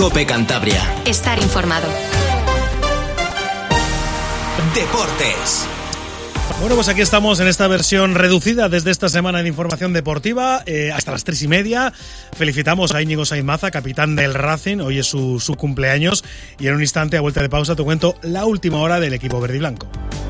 COPE Cantabria. Estar informado. Deportes. Bueno, pues aquí estamos en esta versión reducida desde esta semana de información deportiva hasta las 3:30. Felicitamos a Íñigo Sainz Maza, capitán del Racing. Hoy es su cumpleaños y en un instante, a vuelta de pausa, te cuento la última hora del equipo verde y blanco.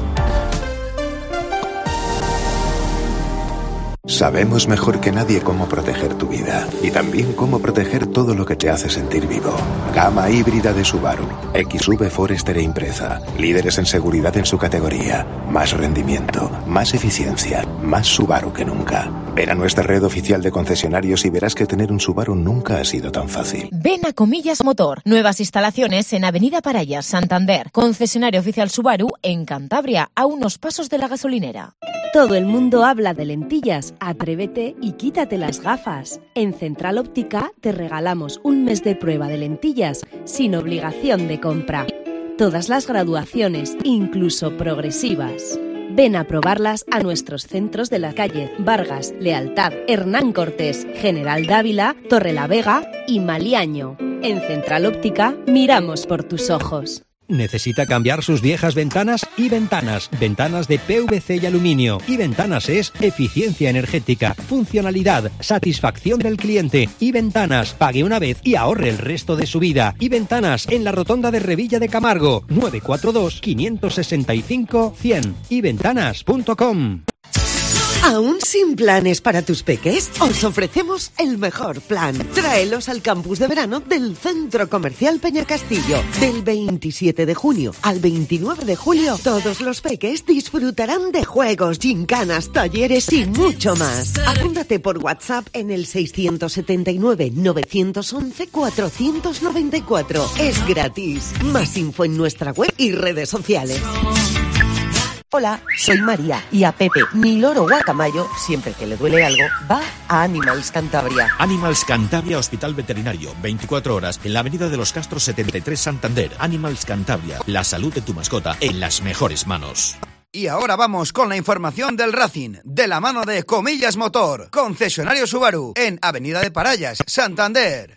Sabemos mejor que nadie cómo proteger tu vida y también cómo proteger todo lo que te hace sentir vivo. Gama híbrida de Subaru, XV Forester e Impreza, líderes en seguridad en su categoría, más rendimiento, más eficiencia, más Subaru que nunca. Ven a nuestra red oficial de concesionarios y verás que tener un Subaru nunca ha sido tan fácil. Ven a Comillas Motor, nuevas instalaciones en Avenida Parayas, Santander, concesionario oficial Subaru en Cantabria, a unos pasos de la gasolinera. Todo el mundo habla de lentillas. Atrévete y quítate las gafas. En Central Óptica te regalamos un mes de prueba de lentillas sin obligación de compra. Todas las graduaciones, incluso progresivas. Ven a probarlas a nuestros centros de la calle Vargas, Lealtad, Hernán Cortés, General Dávila, Torrelavega y Maliaño. En Central Óptica miramos por tus ojos. ¿Necesita cambiar sus viejas ventanas? Y Ventanas. Ventanas de PVC y aluminio. Y Ventanas es eficiencia energética, funcionalidad, satisfacción del cliente. Y Ventanas. Pague una vez y ahorre el resto de su vida. Y Ventanas en la rotonda de Revilla de Camargo. 942-565-100. yventanas.com. ¿Aún sin planes para tus peques? Os ofrecemos el mejor plan. Tráelos al campus de verano del Centro Comercial Peñacastillo. Del 27 de junio al 29 de julio, todos los peques disfrutarán de juegos, gincanas, talleres y mucho más. Apúntate por WhatsApp en el 679-911-494. Es gratis. Más info en nuestra web y redes sociales. Hola, soy María y a Pepe, mi loro guacamayo, siempre que le duele algo, va a Animals Cantabria. Animals Cantabria Hospital Veterinario, 24 horas, en la Avenida de los Castros 73 Santander. Animals Cantabria, la salud de tu mascota en las mejores manos. Y ahora vamos con la información del Racing, de la mano de Comillas Motor, concesionario Subaru, en Avenida de Parayas, Santander.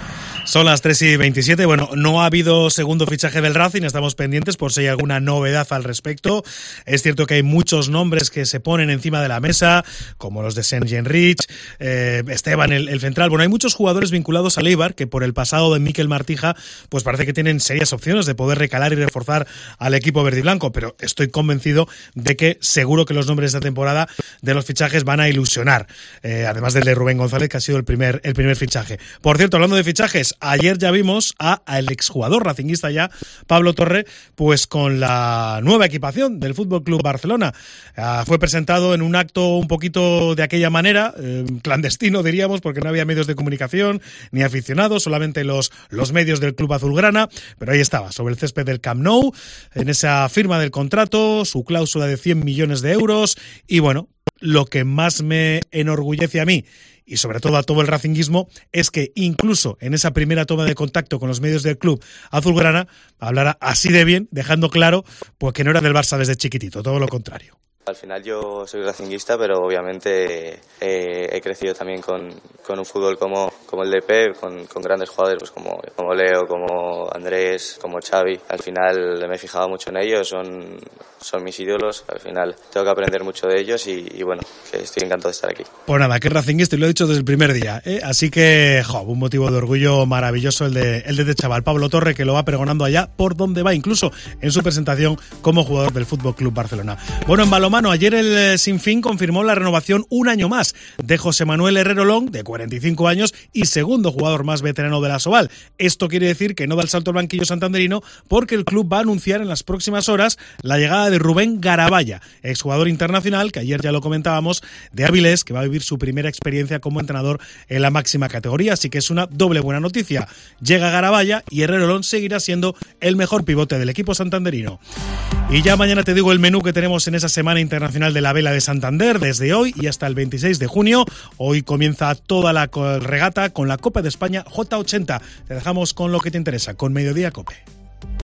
Son las 3:27. Bueno, no ha habido segundo fichaje del Racing, estamos pendientes por si hay alguna novedad al respecto. Es cierto que hay muchos nombres que se ponen encima de la mesa, como los de Saint-Jean-Rich, Esteban, el central. Bueno, hay muchos jugadores vinculados al Eibar que por el pasado de Mikel Martija, pues parece que tienen serias opciones de poder recalar y reforzar al equipo verde y blanco, pero estoy convencido de que seguro que los nombres de esta temporada de los fichajes van a ilusionar, además del de Rubén González, que ha sido el primer fichaje. Por cierto, hablando de fichajes, ayer ya vimos al exjugador racinguista ya, Pablo Torre, pues con la nueva equipación del Fútbol Club Barcelona. Fue presentado en un acto un poquito de aquella manera, clandestino diríamos, porque no había medios de comunicación ni aficionados, solamente los medios del Club Azulgrana, pero ahí estaba, sobre el césped del Camp Nou, en esa firma del contrato, su cláusula de 100 millones de euros y bueno, lo que más me enorgullece a mí y sobre todo a todo el racinguismo es que incluso en esa primera toma de contacto con los medios del club azulgrana hablara así de bien, dejando claro pues que no era del Barça desde chiquitito, todo lo contrario. Al final yo soy racinguista, pero obviamente he crecido también con un fútbol como el de Pep, con grandes jugadores pues como Leo, como Andrés, como Xavi. Al final me he fijado mucho en ellos, son mis ídolos. Al final tengo que aprender mucho de ellos y bueno, que estoy encantado de estar aquí. Pues nada, que racinguista, y lo he dicho desde el primer día, ¿eh? Así que, un motivo de orgullo maravilloso el de este chaval, Pablo Torre, que lo va pregonando allá por donde va, incluso en su presentación como jugador del Fútbol Club Barcelona. Bueno, en balonmano, ayer el Sinfín confirmó la renovación un año más de José Manuel Herrero Long, de 45 años y segundo jugador más veterano de la Asobal. Esto quiere decir que no da el salto al banquillo santanderino porque el club va a anunciar en las próximas horas la llegada de Rubén Garabaya, exjugador internacional, que ayer ya lo comentábamos, de Avilés, que va a vivir su primera experiencia como entrenador en la máxima categoría, así que es una doble buena noticia. Llega Garabaya y Herrero Long seguirá siendo el mejor pivote del equipo santanderino. Y ya mañana te digo el menú que tenemos en esa Semana Internacional de la Vela de Santander, desde hoy y hasta el 26 de junio. Hoy comienza toda la regata con la Copa de España J80. Te dejamos con lo que te interesa, con Mediodía Cope.